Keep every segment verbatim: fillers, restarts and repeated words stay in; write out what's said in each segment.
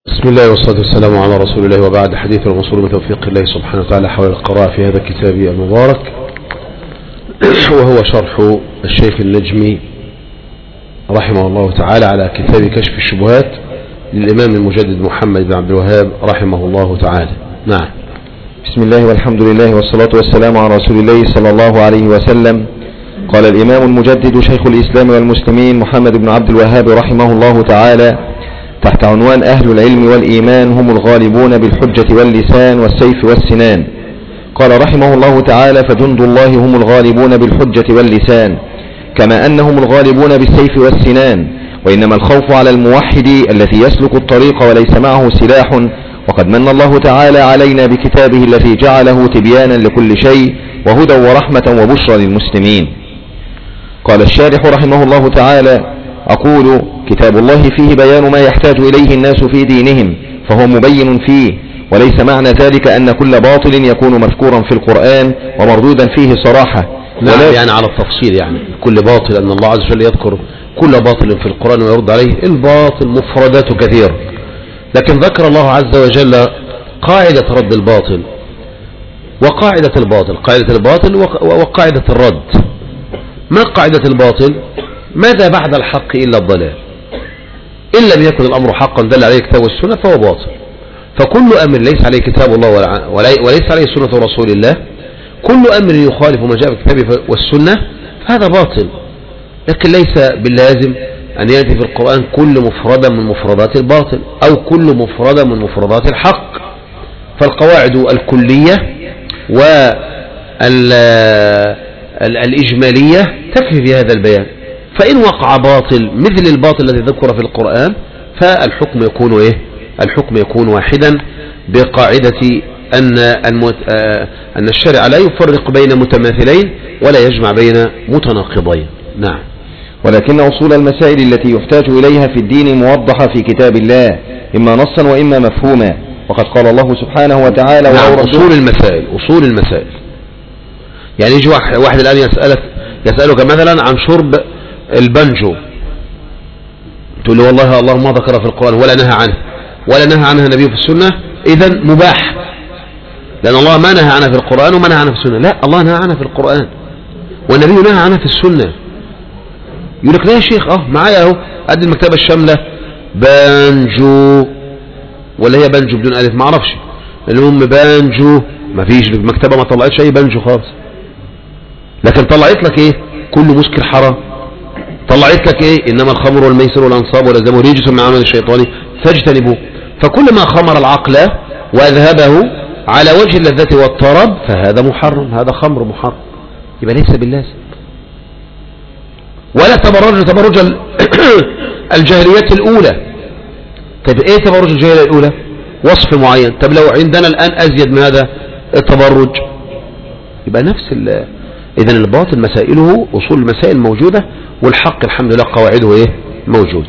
بسم الله والصلاة والسلام على رسول الله، وبعد. حديث الموصول بتوفيق الله سبحانه وتعالى حول القراءة في هذا الكتاب المبارك، وهو شرح الشيخ النجمي رحمه الله تعالى على كتاب كشف الشبهات للإمام المجدد محمد بن عبد الوهاب رحمه الله تعالى. نعم. بسم الله والحمد لله والصلاة والسلام على رسول الله صلى الله عليه وسلم. قال الإمام المجدد شيخ الإسلام والمسلمين محمد بن عبد الوهاب رحمه الله تعالى تحت عنوان أهل العلم والإيمان هم الغالبون بالحجة واللسان والسيف والسنان. قال رحمه الله تعالى: فجند الله هم الغالبون بالحجة واللسان، كما أنهم الغالبون بالسيف والسنان، وإنما الخوف على الموحد الذي يسلك الطريق وليس معه سلاح، وقد من الله تعالى علينا بكتابه الذي جعله تبيانا لكل شيء وهدى ورحمة وبشرى للمسلمين. قال الشارح رحمه الله تعالى: أقول: كتاب الله فيه بيان ما يحتاج إليه الناس في دينهم، فهو مبين فيه، وليس معنى ذلك أن كل باطل يكون مذكورا في القرآن ومردودا فيه صراحة. نعم، يعني على التفصيل، يعني كل باطل أن الله عز وجل يذكر كل باطل في القرآن ويرد عليه. الباطل مفرداته كثير، لكن ذكر الله عز وجل قاعدة رد الباطل وقاعدة الباطل، قاعدة الباطل وقاعدة الرد. ما قاعدة الباطل؟ ماذا بعد الحق إلا الضلال؟ إن لم يكن الأمر حقا دل عليه كتاب والسنة فهو باطل. فكل أمر ليس عليه كتاب الله وليس عليه سنة رسول الله، كل أمر يخالف ما جاء في الكتاب والسنة فهذا باطل. لكن ليس باللازم أن يأتي في القرآن كل مفردة من مفردات الباطل أو كل مفردة من مفردات الحق. فالقواعد الكلية والإجمالية تكفي في هذا البيان. فإن وقع باطل مثل الباطل الذي ذكر في القرآن فالحكم يكون إيه؟ الحكم يكون واحدا، بقاعدة أن أن الشرع لا يفرق بين متماثلين ولا يجمع بين متناقضين. نعم. ولكن أصول المسائل التي يحتاج إليها في الدين موضحة في كتاب الله، إما نصا وإما مفهوما، وقد قال الله سبحانه وتعالى: نعم. أصول المسائل أصول المسائل يعني يجي واحد الآن يسألك يسألك مثلا عن شرب البنجو، تقول له والله الله ما ذكر في القرآن ولا نهى عنه ولا نهى عنها النبي في السنة، إذن مباح، لأن الله ما نهى عنها في القرآن وما نهى عنها في السنة. لا، الله نهى عنها في القرآن والنبي نهى عنها في السنة. يقول لك لا يا شيخ، اه معايا اهو قد المكتبة الشاملة بانجو، ولا هي بانجو بدون ألف، ما اعرفش، المهم بانجو، ما فيش المكتبة ما طلعتش اي بانجو خالص، لكن طلعت لك ايه؟ كل مسكر حرام. طلعت لك ايه؟ انما الخمر والميسر والانصاب والازلام رجس من عمل الشيطان فاجتنبوه. فكل ما خمر العقل واذهبه على وجه اللذة والطرب فهذا محرم، هذا خمر محرم، يبقى ليس باللازم. ولا تبرج تبرج الجاهليات الاولى. طيب ايه تبرج الجاهلية الاولى؟ وصف معين. طب لو عندنا الان ازيد من هذا التبرج يبقى نفس ال إذن الباطل مسائله أصول المسائل موجودة، والحق الحمد لله قواعده إيه؟ موجود.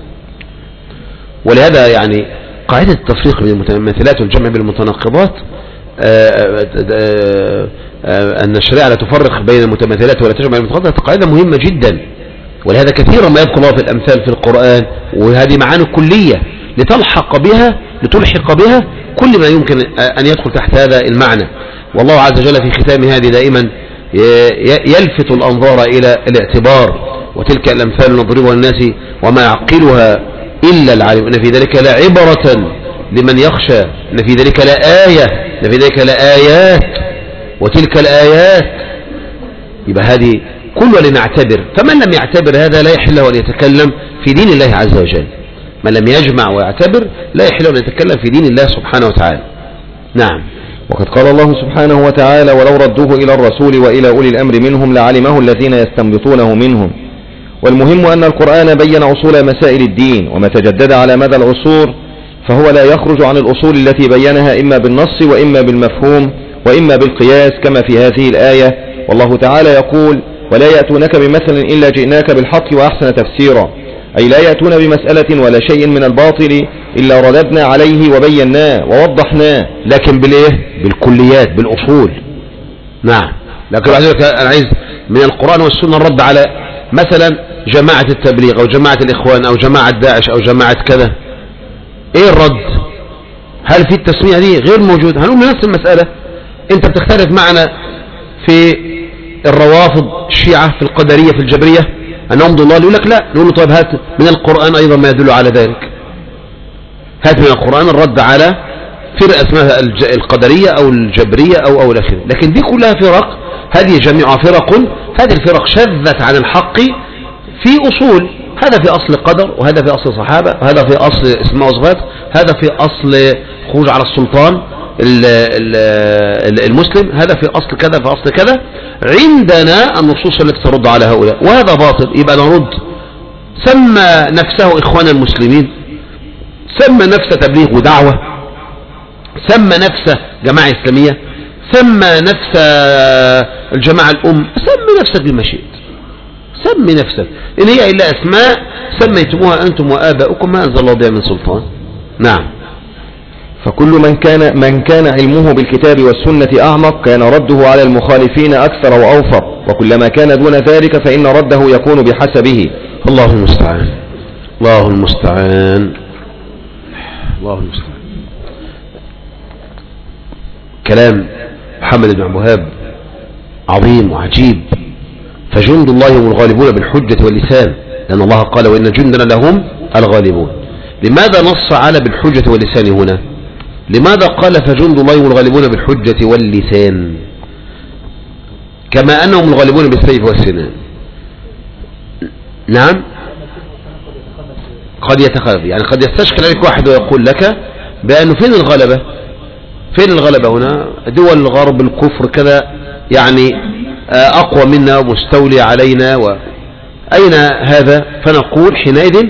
ولهذا يعني قاعدة التفريق بين المتماثلات والجمع بين المتناقضات، أن الشريعة لا تفرق بين المتماثلات ولا تجمع بين المتناقضات، قاعدة مهمة جدا. ولهذا كثيرا ما يذكر الله في الأمثال في القرآن، وهذه معاني كلية لتلحق بها لتلحق بها كل ما يمكن أن يدخل تحت هذا المعنى. والله عز وجل في ختام هذه دائما يلفت الأنظار إلى الاعتبار: وتلك الأمثال نضربها للناس وما يعقلها إلا العالم، إن في ذلك لا عبرة لمن يخشى، إن في ذلك لا آية، إن في ذلك لا آيات، وتلك الآيات. يبقى هذه كلها لنعتبر. فمن لم يعتبر هذا لا يحل له أن يتكلم في دين الله عز وجل. من لم يجمع ويعتبر لا يحل له أن يتكلم في دين الله سبحانه وتعالى. نعم. وقد قال الله سبحانه وتعالى: ولو ردوه إلى الرسول وإلى أولي الأمر منهم لعلمه الذين يستنبطونه منهم. والمهم أن القرآن بين أصول مسائل الدين، وما تجدد على مدى العصور فهو لا يخرج عن الأصول التي بينها إما بالنص وإما بالمفهوم وإما بالقياس، كما في هذه الآية: والله تعالى يقول: ولا يأتونك بمثل إلا جئناك بالحق وأحسن تفسيرا، أي لا يأتون بمسألة ولا شيء من الباطل إلا رددنا عليه وبيناه ووضحناه، لكن بالإيه؟ بالكليات، بالأصول. نعم. لكن أنا عايز من القرآن والسنة الرد على مثلا جماعة التبليغ أو جماعة الإخوان أو جماعة داعش أو جماعة كذا، ايه الرد؟ هل في التسمية دي غير موجود؟ هنقول نفس المسألة. انت بتختلف معنا في الروافض الشيعة في القدرية في الجبرية انهم ضلال، يقول لك لا. نقول له طيب هات من القرآن ايضا ما يدل على ذلك. هات من القرآن الرد على فرقة اسمها القدرية او الجبرية او او الاخر. لكن دي كلها فرق، هذه جميعها فرق، هذه الفرق شذت عن الحق في اصول. هذا في اصل قدر، وهذا في اصل صحابة، وهذا في اصل اسماء وصفات، هذا في اصل خروج على السلطان المسلم، هذا في اصل كذا في اصل كذا. عندنا النصوص التي ترد على هؤلاء، وهذا باطل. يبقى نرد. سمى نفسه اخوان المسلمين، سمى نفسه تبليغ ودعوة، سمى نفسه جماعة اسلامية، سمى نفسه الجماعة الام، سمي نفسك بما شئت، سمي نفسك، ان هي الا اسماء سميتموها انتم واباؤكم ما انزل الله بها من سلطان. نعم. فكل من كان من كان علمه بالكتاب والسنة أعمق كان رده على المخالفين أكثر وأوفر، وكلما كان دون ذلك فإن رده يكون بحسبه. الله المستعان، الله المستعان، الله المستعان. كلام محمد بن عبد الوهاب عظيم وعجيب. فجند الله هم الغالبون بالحجة واللسان، لأن الله قال وإن جندنا لهم الغالبون. لماذا نص على بالحجة واللسان هنا؟ لماذا قال فجند الله هم الغالبون بالحجة واللسان كما أنهم الغالبون بالسيف والسنان؟ نعم، قد يتخلف، يعني قد يستشكل عليك واحد ويقول لك بأنه فين الغلبة؟ فين الغلبة هنا؟ دول الغرب الكفر كذا يعني أقوى منا ومستولي علينا، وأين هذا؟ فنقول حينئذ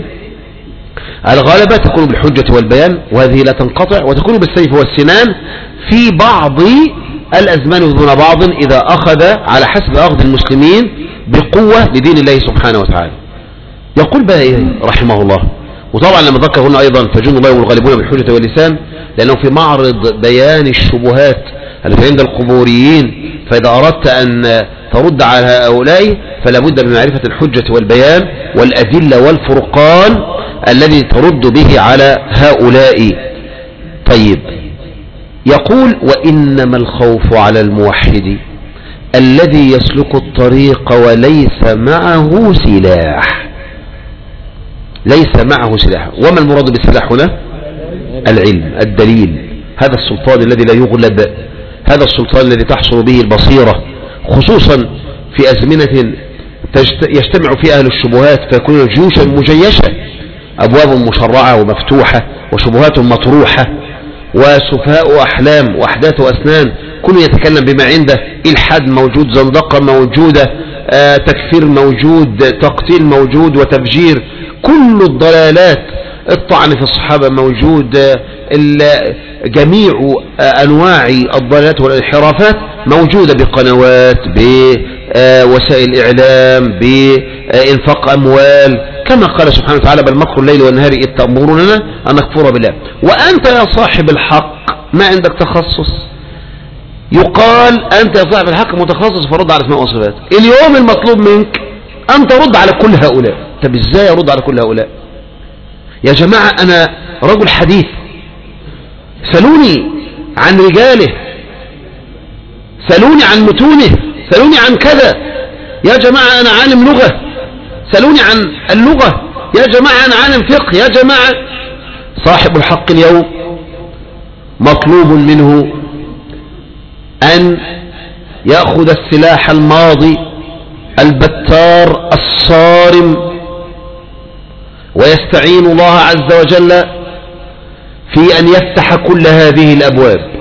الغلبة تكون بالحجة والبيان، وهذه لا تنقطع، وتكون بالسيف والسنان في بعض الأزمان دون بعض إذا أخذ على حسب أخذ المسلمين بقوة لدين الله سبحانه وتعالى. يقول بقى إيه رحمه الله. وطبعا لما ذكر هنا أيضا فجند الله والغالبون بالحجة واللسان، لأنه في معرض بيان الشبهات التي عند القبوريين، فإذا أردت أن ترد على هؤلاء فلا بد من معرفة الحجة والبيان والأدلة والفرقان الذي ترد به على هؤلاء. طيب، يقول وإنما الخوف على الموحد الذي يسلك الطريق وليس معه سلاح. ليس معه سلاح. وما المراد بالسلاح هنا؟ العلم، الدليل. هذا السلطان الذي لا يغلب، هذا السلطان الذي تحصل به البصيرة، خصوصا في أزمنة يجتمع فيها أهل الشبهات فيكون جيوشا مجيشة، أبواب مشرعة ومفتوحة وشبهات مطروحة وسفهاء أحلام وأحداث أسنان، كل يتكلم بما عنده. إلحاد موجود، زندقة موجودة، آه، تكفير موجود، تقتيل موجود، وتفجير، كل الضلالات، الطعن في الصحابة موجود، آه، جميع آه، أنواع الضلالات والانحرافات موجودة بقنوات، بوسائل إعلام، بإنفاق أموال، كما قال سبحانه وتعالى بل مكر الليل والنهار إذ تأمروننا أن نكفر بالله. وأنت يا صاحب الحق ما عندك تخصص، يقال أنت يا صاحب الحق متخصص فرد على اسماء وصفات. اليوم المطلوب منك أن ترد على كل هؤلاء. طب إزاي أرد على كل هؤلاء يا جماعة؟ أنا رجل حديث، سألوني عن رجاله، سألوني عن متونه، سألوني عن كذا. يا جماعة أنا عالم لغة، سألوني عن اللغة. يا جماعة أنا عالم فقه. يا جماعة صاحب الحق اليوم مطلوب منه أن يأخذ السلاح الماضي البتار الصارم ويستعين الله عز وجل في أن يفتح كل هذه الأبواب،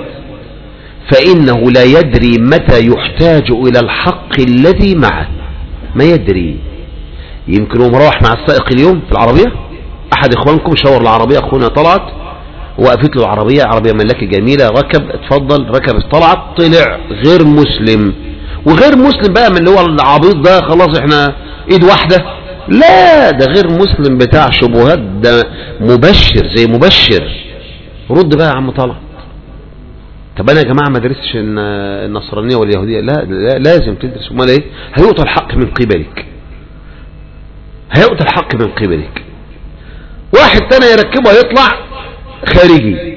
فإنه لا يدري متى يحتاج إلى الحق الذي معه. ما يدري. يمكن هو مروح مع السائق اليوم في العربية، أحد إخوانكم شاور العربية، أخونا طلعت، وقفت له العربية، عربية ملاكي جميلة، ركب، اتفضل، ركب، طلعت، طلع غير مسلم. وغير مسلم بقى من اللي هو العبيط ده، خلاص احنا ايد واحدة. لا، ده غير مسلم بتاع شبهات، ده مبشر زي مبشر. رد بقى يا عم طلعت. طب انا يا جماعة ما درستش النصرانية واليهودية. لا, لا لازم تدرس. امال ايه؟ هيؤتى الحق من قبلك، هيؤتى الحق من قبلك. واحد تاني يركبه يطلع خارجي.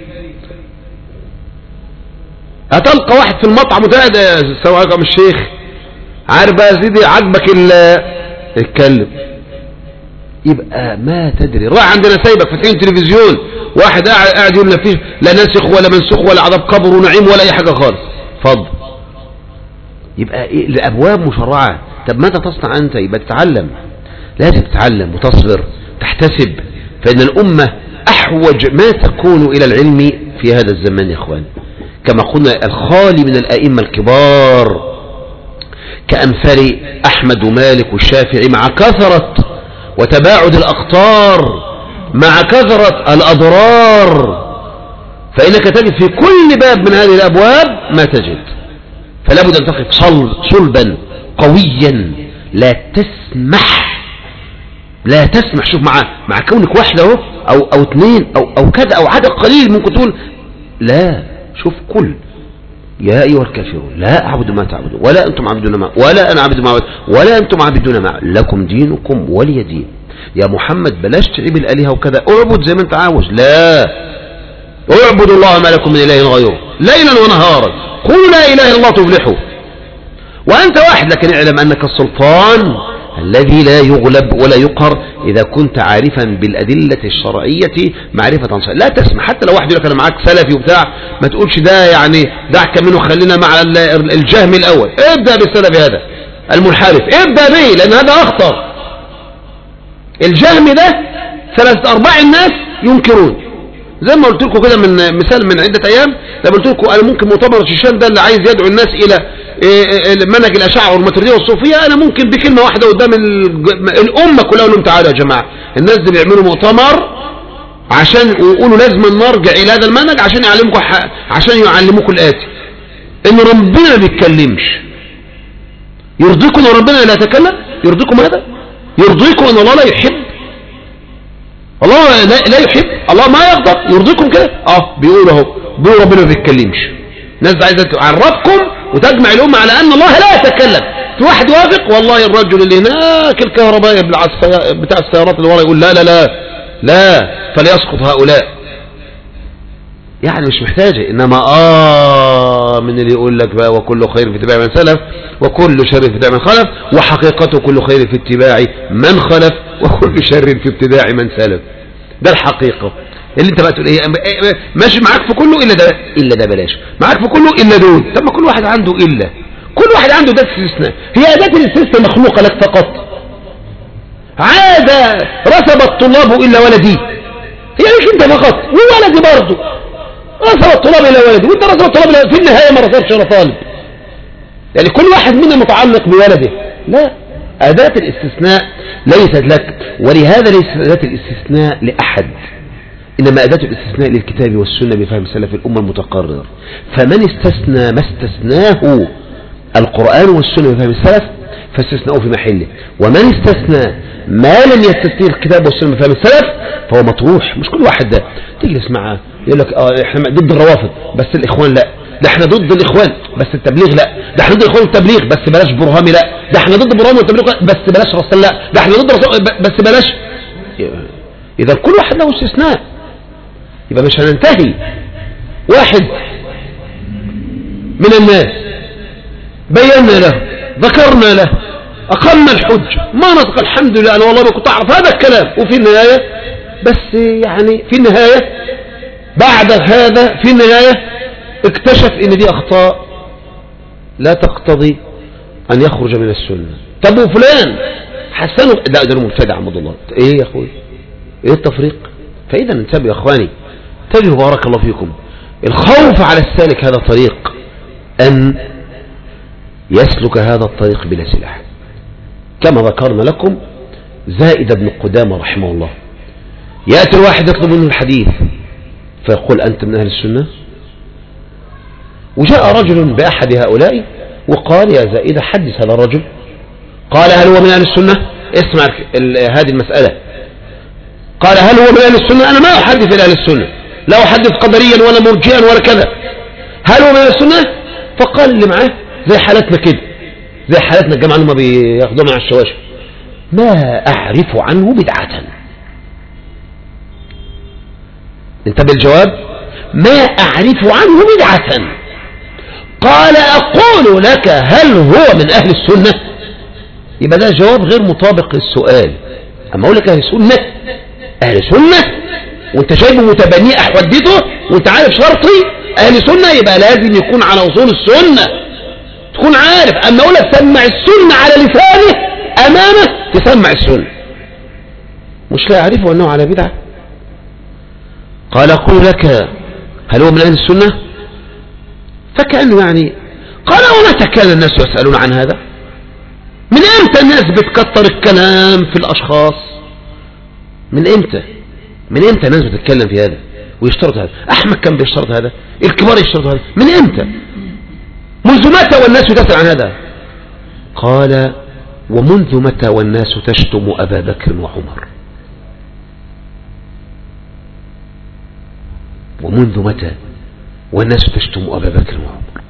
هتلقى واحد في المطعم وقاعد السلام عليكم يا الشيخ، عارف بقى يا سيدي عاجبك اتكلم، يبقى ما تدري. راح عندنا سايبك فاتحين تلفزيون، واحد قاعد قاعد يقول لا فيه لا ناسخ ولا منسوخ ولا عذاب قبر ونعيم ولا اي حاجه خالص. اتفضل. يبقى إيه؟ الابواب مشرعه. طب ماذا تصنع انت؟ يبقى تتعلم، لازم تتعلم وتصبر تحتسب، فان الامه احوج ما تكون الى العلم في هذا الزمان يا اخوان. كما قلنا الخالي من الائمه الكبار كامثال احمد ومالك والشافعي، مع كثره وتباعد الاقطار، مع كثره الاضرار، فانك تجد في كل باب من هذه الابواب ما تجد. فلا بد ان تقف صلب صلبا قويا، لا تسمح لا تسمح شوف مع مع كونك واحده اهو او او اثنين او او كذا او عدد قليل ممكن تقول لا. شوف كل يا ايها الكافرون لا اعبد ما تعبدون ولا انتم عابدون ما ولا انا عابد ما عبد ولا انتم عابدون ما لكم دينكم ولي دين. يا محمد بلاش تعيب الالهه وكذا، اعبد زي ما انت عاوز. لا، اعبد الله ما لكم من اله غيره ليلا ونهارا، قولوا لا اله الا الله تفلحوا. وانت واحد، لكن اعلم انك السلطان الذي لا يغلب ولا يقهر إذا كنت عارفا بالأدلة الشرعية معرفة صحيحة. لا تسمع حتى لو واحد يقول لك أنا معاك سلفي وبتاع، ما تقولش ده يعني دعك منه، خلينا مع الجهم الأول. ابدأ بالسلفي هذا المنحرف، ابدأ به، لأن هذا أخطر. الجهم ده ثلاثة أرباع الناس ينكرون، زي ما قلت لكم كده من مثال من عدة أيام، لما قلت لكم أنا ممكن مؤتمر الشيشان ده اللي عايز يدعو الناس إلى منهج الأشاعرة والماتريدية والصوفية، أنا ممكن بكلمة واحدة قدام الأمة كلها أقول لهم تعالوا يا جماعة، الناس دي بيعملوا مؤتمر عشان يقولوا لازم نرجع إلى هذا المنهج عشان يعلمكم عشان يعلموكم الآتي، إن ربنا ما بيتكلمش. يرضيكم إن ربنا لا يتكلم؟ يرضيكم هذا؟ يرضيكم إن الله لا يحب؟ الله لا يحب، الله ما يغضب، يرضيكم كده؟ اه بيقولوا اهو، بيقولوا ربنا ما بيتكلمش. الناس عايزه تعرفكم وتجمع الامه على ان الله لا يتكلم. في واحد وافق، والله الرجل اللي هناك الكهربائي بتاع السيارات اللي ورا يقول لا لا لا لا فليسقط هؤلاء. يعني مش محتاجه، انما اه من اللي يقول لك بقى وكل خير في اتباع من سلف وكل شر في اتباع من خلف، وحقيقته كل خير في اتباع من خلف وكل شر في ابتداع من سلف. ده الحقيقة اللي انت بقى تقول ايه ماشي معاك في كله الا ده، الا ده بلاش معاك في كله الا دول. طب ما كل واحد عنده الا، كل واحد عنده ذات استثناء. هي ذات الاستثناء مخلوقة لك فقط. عاد رسب الطلاب الا ولدي، هي مش انت فقط وولدي برضه رسب الطلاب الا ولدي، وانت رسب الطلاب الا في النهاية ما رسبش ولا طالب، يعني كل واحد منا متعلق بولده. لا، أداة الاستثناء ليست لك، ولهذا ليست أداة الاستثناء لأحد، إنما أداة الاستثناء للكتاب والسنة بفهم سلف الأمة المتقرر. فمن استثنى ما استثناه القرآن والسنة بفهم السلف فاستثناؤه في محله، ومن استثنى ما لم يستثنيه الكتاب والسنة بفهم السلف فهو مطروح. مش كل واحد ده تجلس معه يقول لك اه احنا ضد الروافض بس الإخوان لا، ده احنا ضد الإخوان بس التبليغ لا، ده احنا ضد الإخوان والتبليغ بس بلاش برهامي لا، ده احنا ضد برهامي والتبليغ بس بلاش رسول لا، ده احنا ضد رسول بس بلاش. إذا كل واحد له استثناء يبقى مش هننتهي. واحد من الناس بينا له، ذكرنا له، أقمنا الحج، ما نطق الحمد لله أنا والله ما كنت أعرف هذا الكلام، وفي النهاية بس يعني في النهاية بعد هذا في النهاية اكتشف ان دي اخطاء لا تقتضي ان يخرج من السنة. طب وفلان حسنوا لا ده مبتدع عبد الله، ايه يا اخوي ايه التفريق؟ فاذا انتبهوا يا اخواني، انتبهوا بارك الله فيكم. الخوف على السالك هذا طريق ان يسلك هذا الطريق بلا سلاح، كما ذكرنا لكم زائد بن قدامة رحمه الله، يأتي الواحد يطلب منه الحديث فيقول أنت من أهل السنة؟ وجاء رجل بأحد هؤلاء وقال يا زائدة حدث هذا الرجل. قال هل هو من أهل السنة؟ اسمع هذه المسألة. قال هل هو من أهل السنة؟ أنا ما أحدث إلى أهل السنة، لا أحدث قدريا ولا مرجئا ولا كذا. هل هو من أهل السنة؟ فقال اللي معاه زي حالتنا كده، زي حالتنا الجماعة ما بياخدوها من على الشواشة، ما أعرف عنه بدعة. انتبه الجواب: ما أعرف عنه بدعة. قال: أقول لك هل هو من أهل السنة؟ يبقى ده جواب غير مطابق للسؤال. أما أقول لك أهل السنة أهل السنة وانت شايفه متبني أحودته وانت عارف شرطي أهل السنة، يبقى لازم يكون على أصول السنة، تكون عارف. أما أقول لك سمع السنة على لسانه أمامه تسمع السنة، مش لا يعرفه أنه على بدعة. قال: أقول لك هل هو من أهل السنة؟ فكأنه يعني قال: ومتى كان الناس يسألون عن هذا؟ من امتى الناس بتكتر الكلام في الاشخاص؟ من امتى من امتى الناس بتتكلم في هذا ويشترط هذا؟ احمد كان بيشترط هذا، الكبار يشترط هذا، من امتى؟ منذ متى والناس تسأل عن هذا؟ قال: ومنذ متى والناس تشتم ابا بكر وعمر؟ ومنذ متى والناس تشتم ابا بكر وعمر؟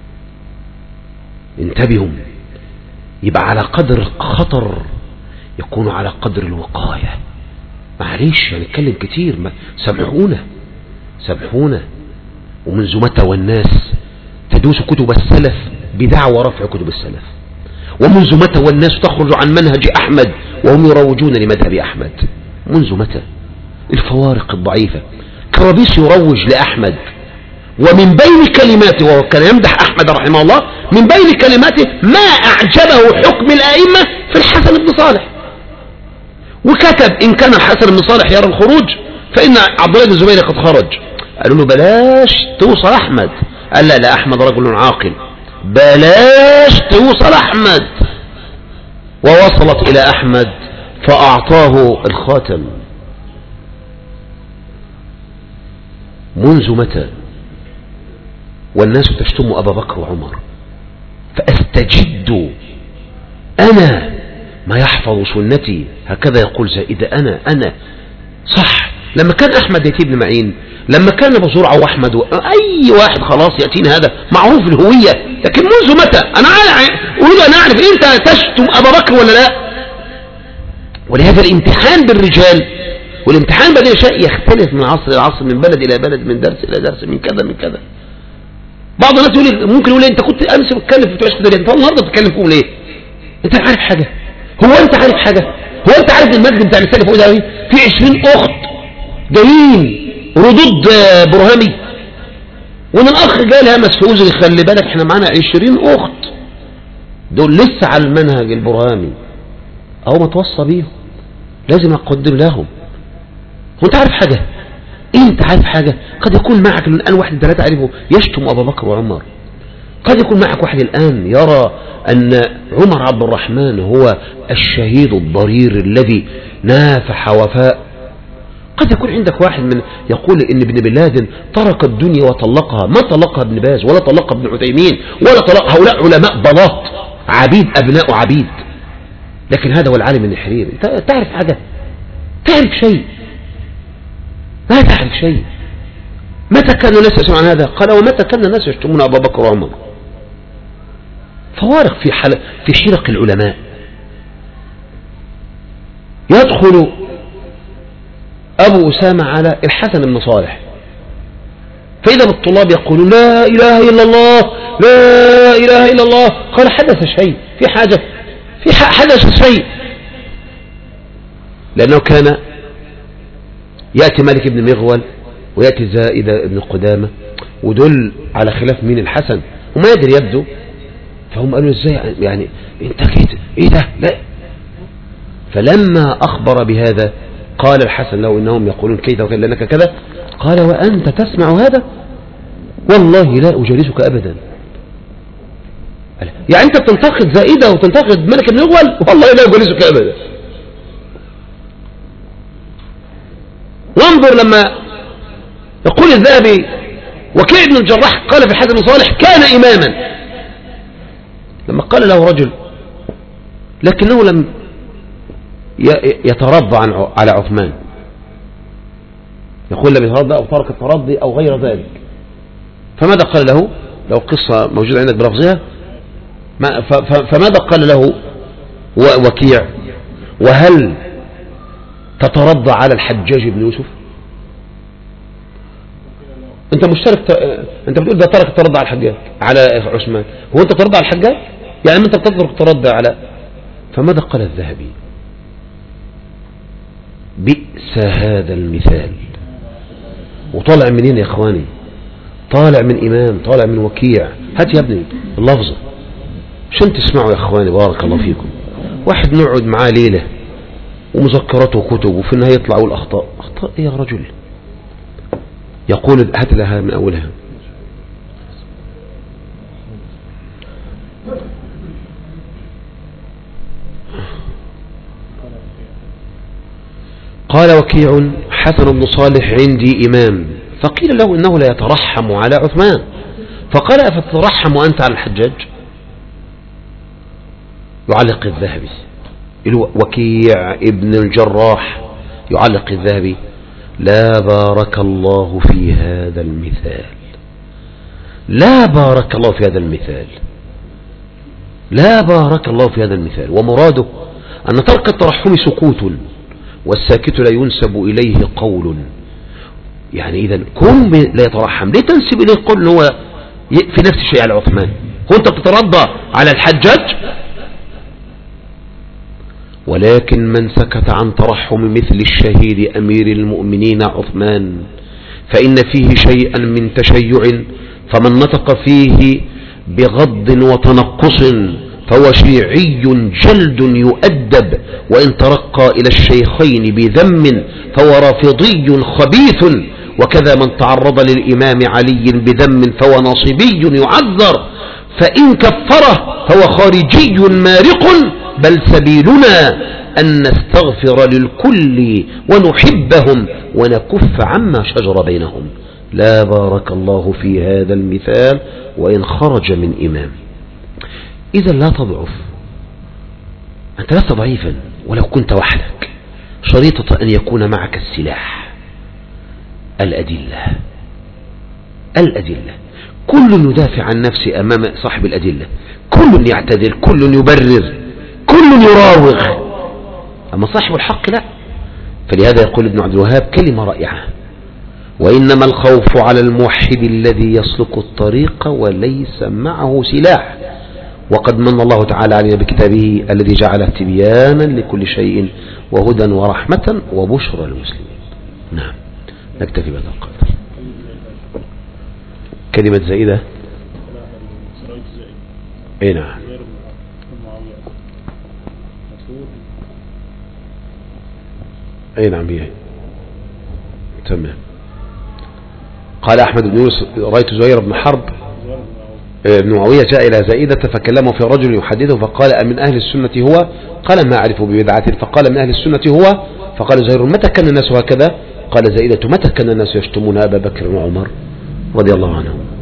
انتبهوا، يبقى على قدر الخطر يكون على قدر الوقاية. معليش هنتكلم كتير، سامحونا سامحونا. ومنذ متى والناس تدوس كتب السلف بدعوى رفع كتب السلف؟ ومنذ متى والناس تخرج عن منهج أحمد وهم يروجون لمذهب أحمد؟ منذ متى؟ الفوارق الضعيفة. كرابيس يروج لأحمد ومن بين كلماته، وهو كان يمدح أحمد رحمه الله، من بين كلماته ما أعجبه حكم الأئمة في الحسن بن صالح، وكتب: إن كان الحسن بن صالح يرى الخروج فإن عبد الله بن الزبير قد خرج. قالوا له: بلاش توصل أحمد. قال: لا لا، أحمد رجل عاقل، بلاش توصل أحمد. ووصلت إلى أحمد فأعطاه الخاتم. منذ متى والناس تشتم أبا بكر وعمر؟ فأستجد أنا ما يحفظ سنتي، هكذا يقول زائدة. أنا أنا صح. لما كان أحمد يأتي بن معين، لما كان أبو زرعة وأحمد و... أي واحد خلاص يأتينا هذا معروف الهوية. لكن منذ متى؟ أنا أريد أن أعرف أنت تشتم أبا بكر ولا لا؟ ولهذا الامتحان بالرجال والامتحان بهذه الأشياء يختلف من عصر إلى عصر، من بلد إلى بلد، من درس إلى درس، من كذا من كذا. بعض الناس يقول ممكن يقول: انت كنت امس بتتكلم في بتوع اسكندريه، انت النهارده بتتكلم فيهم ليه؟ انت عارف حاجه؟ هو انت عارف حاجه؟ هو انت عارف المسجد بتاع السلف فوق ده في عشرين اخت جايين ردود برهامي، وان الاخ جاي لهمس في اذني: خلي بالك احنا معانا عشرين اخت دول لسه على المنهج البرهامي، او ما توصى بيهم لازم اقدم لهم. هو انت عارف حاجه؟ انت عارف حاجة؟ قد يكون معك الآن واحد ثلاثة عرفوا يشتم أبا بكر وعمر. قد يكون معك واحد الآن يرى أن عمر عبد الرحمن هو الشهيد الضرير الذي نافح وفاء. قد يكون عندك واحد من يقول إن ابن بن لادن ترك الدنيا وطلقها، ما طلقها ابن باز ولا طلقها ابن عثيمين ولا طلق هؤلاء علماء بلاط عبيد أبناء عبيد. لكن هذا هو العالم النحرير. انت تعرف حاجة؟ تعرف شيء؟ ما تعرف شيء. متى كان الناس يسمعون عن هذا؟ قال: ومتى كان الناس يشتمون أبا بكر وعمر؟ فوارق في حل... في حلق العلماء. يدخل أبو أسامة على الحسن بن صالح، فإذا بالطلاب يقولون: لا إله إلا الله، لا إله إلا الله. قال: حدث شيء، في حاجة، في حدث شيء. لأنه كان يأتي مالك بن مغول ويأتي زائدة بن قدامة، ودول على خلاف مين الحسن وما يدري يبدو. فهم قالوا: ازاي يعني انت كده؟ ايه ده؟ لا. فلما أخبر بهذا قال الحسن له: إنهم يقولون كيد وكيد لأنك كذا. قال: وأنت تسمع هذا؟ والله لا أجالسك أبدا. يعني أنت بتنتقد زائدة وتنتقد مالك بن مغول؟ والله لا أجالسك أبدا. وانظر لما يقول الذهبي: وكيع بن الجراح قال في الحسن بن صالح: كان إماما. لما قال له رجل لكنه لم يترضى على عثمان، يقول لم يترضى أو ترك الترضي أو غير ذلك، فماذا قال له؟ لو قصة موجودة عندك بلفظها، فماذا قال له وكيع: وهل تترضى على الحجاج بن يوسف؟ انت مشترك ت... انت بتقول ده ترك التردد على الحجاج على عثمان، هو انت ترد على الحجاج؟ يعني انت بتترك التردد على. فماذا قال الذهبي؟ بئس هذا المثال. وطالع منين يا اخواني؟ طالع من امام، طالع من وكيع. هات يا ابني اللفظة عشان تسمعوا يا اخواني، بارك الله فيكم. واحد نقعد معاه ليلة ومذكراته وكتب وفي النهاية يطلع يقول اخطاء. اخطاء ايه يا رجل؟ يقول هات لها من اولها. قال وكيع حسن بن صالح عندي إمام، فقيل له إنه لا يترحم على عثمان، فقال أفتترحم أنت على الحجاج؟ يعلق الذهبي. وكيع ابن الجراح يعلق الذهبي: لا بارك الله في هذا المثال، لا بارك الله في هذا المثال، لا بارك الله في هذا المثال. ومراده أن ترك الترحم سكوت، والساكت لا ينسب إليه قول. يعني إذا كن لا يترحم، ليه تنسب إليه قول هو في نفس الشيء على عثمان؟ هو أنت بتترضى على الحجاج؟ ولكن من سكت عن ترحم مثل الشهيد أمير المؤمنين عثمان فإن فيه شيئا من تشيع، فمن نطق فيه بغض وتنقص فهو شيعي جلد يؤدب، وإن ترقى إلى الشيخين بذم فهو رافضي خبيث، وكذا من تعرض للإمام علي بذم فهو ناصبي يعذر، فإن كفره فهو خارجي مارق، بل سبيلنا أن نستغفر للكل ونحبهم ونكف عما شجر بينهم. لا بارك الله في هذا المثال وإن خرج من إمام. إذا لا تضعف، أنت لست ضعيفا ولو كنت وحدك، شريطة أن يكون معك السلاح. الأدلة الأدلة كل يدافع عن نفسه أمام صاحب الأدلة، كل يعتذر، كل يبرر، كل يراوغ، أما صاحب الحق لا. فلهذا يقول ابن عبد الوهاب كلمة رائعة: وإنما الخوف على الموحد الذي يسلك الطريق وليس معه سلاح، وقد من الله تعالى علينا بكتابه الذي جعله تبيانا لكل شيء وهدى ورحمة وبشرى للمسلمين. نعم، نكتفي بهذا القدر. كلمة زائدة. اي نعم. اي نعم هي تمام. قال أحمد بن يونس: رأيت زهير بن حرب ابن معاوية جاء إلى زائدة فكلمه في رجل يحدثه فقال: أمن أهل السنة هو؟ قال: ما أعرف ببدعته. فقال: من أهل السنة هو؟ فقال زهير: متى كان الناس هكذا؟ قال زائدة: متى كان الناس يشتمون أبا بكر وعمر رضي الله عنهم؟